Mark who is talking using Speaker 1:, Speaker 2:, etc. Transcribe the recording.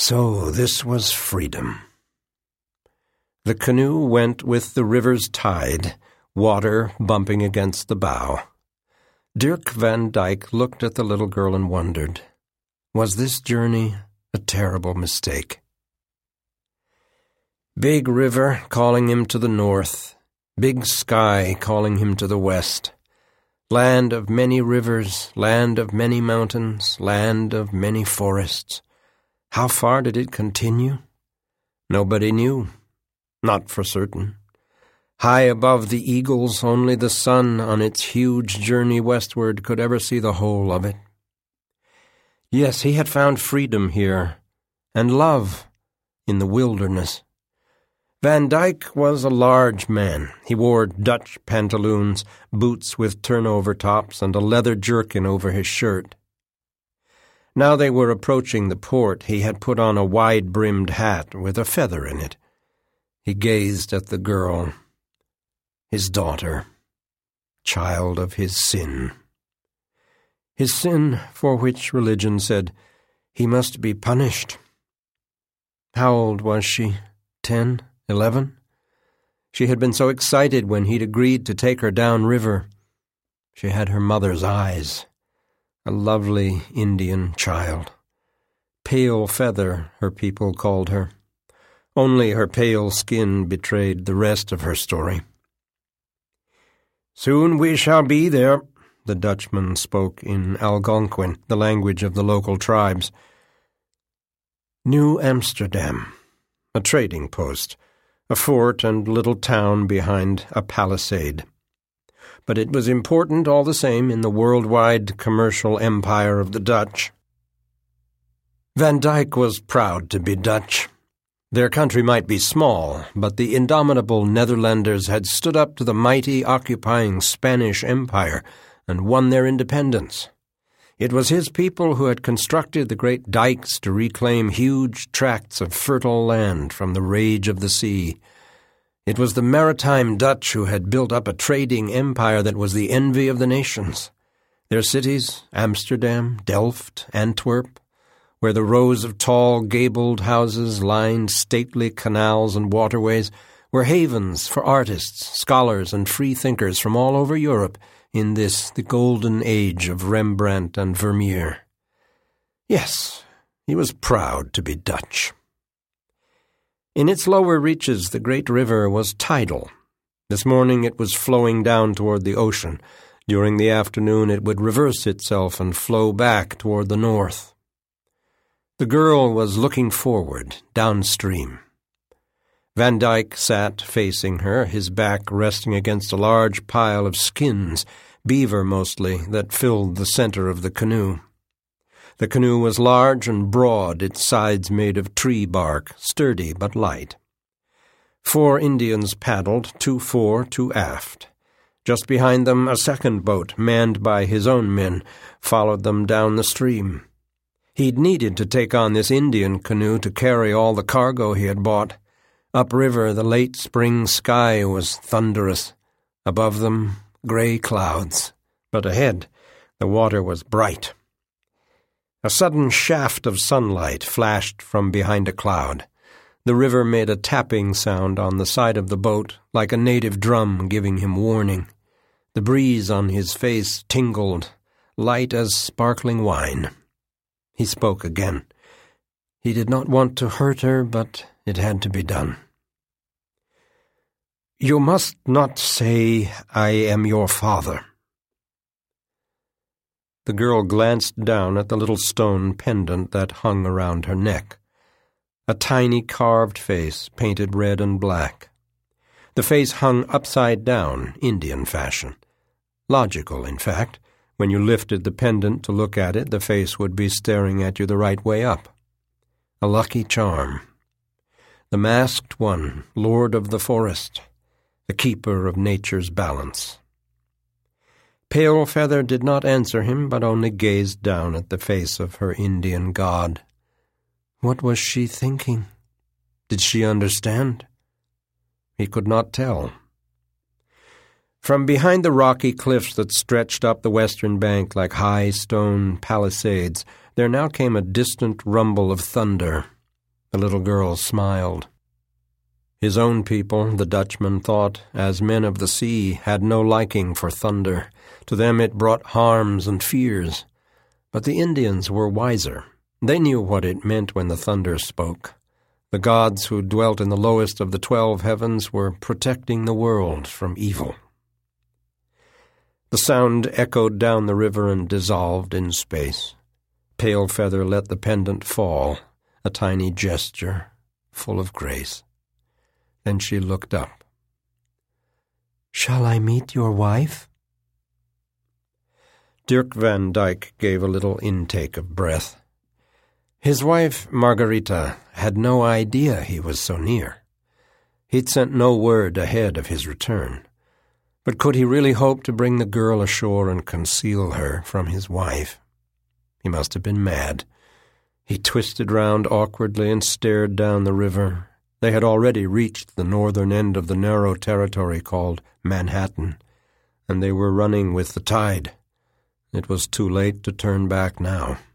Speaker 1: So this was freedom. The canoe went with the river's tide, water bumping against the bow. Dirk van Dyke looked at the little girl and wondered, was this journey a terrible mistake? Big river calling him to the north, big sky calling him to the west. Land of many rivers, land of many mountains, land of many forests. How far did it continue? Nobody knew, not for certain. High above the eagles, only the sun on its huge journey westward could ever see the whole of it. Yes, he had found freedom here, and love in the wilderness. Van Dyke was a large man. He wore Dutch pantaloons, boots with turnover tops, and a leather jerkin over his shirt. Now they were approaching the port. He had put on a wide-brimmed hat with a feather in it. He gazed at the girl, his daughter, child of his sin. His sin for which religion said he must be punished. How old was she? 10? 11? She had been so excited when he'd agreed to take her down river. She had her mother's eyes, a lovely Indian child. Pale Feather, her people called her. Only her pale skin betrayed the rest of her story. "Soon we shall be there," the Dutchman spoke in Algonquin, the language of the local tribes. New Amsterdam, a trading post, a fort and little town behind a palisade. But it was important all the same in the worldwide commercial empire of the Dutch. Van Dyke was proud to be Dutch. Their country might be small, but the indomitable Netherlanders had stood up to the mighty occupying Spanish Empire and won their independence. It was his people who had constructed the great dikes to reclaim huge tracts of fertile land from the rage of the sea. It was the maritime Dutch who had built up a trading empire that was the envy of the nations. Their cities, Amsterdam, Delft, Antwerp, where the rows of tall, gabled houses lined stately canals and waterways, were havens for artists, scholars, and free-thinkers from all over Europe in this, the golden age of Rembrandt and Vermeer. Yes, he was proud to be Dutch. In its lower reaches, the great river was tidal. This morning it was flowing down toward the ocean. During the afternoon it would reverse itself and flow back toward the north. The girl was looking forward, downstream. Van Dyke sat facing her, his back resting against a large pile of skins, beaver mostly, that filled the center of the canoe. The canoe was large and broad, its sides made of tree bark, sturdy but light. 4 Indians paddled, 2 fore, 2 aft. Just behind them, a second boat, manned by his own men, followed them down the stream. He'd needed to take on this Indian canoe to carry all the cargo he had bought. Upriver, the late spring sky was thunderous. Above them, gray clouds. But ahead, the water was bright. A sudden shaft of sunlight flashed from behind a cloud. The river made a tapping sound on the side of the boat, like a native drum giving him warning. The breeze on his face tingled, light as sparkling wine. He spoke again. He did not want to hurt her, but it had to be done. "You must not say I am your father." The girl glanced down at the little stone pendant that hung around her neck. A tiny carved face, painted red and black. The face hung upside down, Indian fashion. Logical, in fact. When you lifted the pendant to look at it, the face would be staring at you the right way up. A lucky charm. The masked one, lord of the forest, the keeper of nature's balance. Pale Feather did not answer him, but only gazed down at the face of her Indian god. What was she thinking? Did she understand? He could not tell. From behind the rocky cliffs that stretched up the western bank like high stone palisades, there now came a distant rumble of thunder. The little girl smiled. His own people, the Dutchman thought, as men of the sea, had no liking for thunder. To them it brought harms and fears. But the Indians were wiser. They knew what it meant when the thunder spoke. The gods who dwelt in the lowest of the 12 heavens were protecting the world from evil. The sound echoed down the river and dissolved in space. Palefeather let the pendant fall, a tiny gesture, full of grace. Then she looked up. "Shall I meet your wife?" Dirk van Dyke gave a little intake of breath. His wife, Margarita, had no idea he was so near. He'd sent no word ahead of his return. But could he really hope to bring the girl ashore and conceal her from his wife? He must have been mad. He twisted round awkwardly and stared down the river. They had already reached the northern end of the narrow territory called Manhattan, and they were running with the tide. It was too late to turn back now.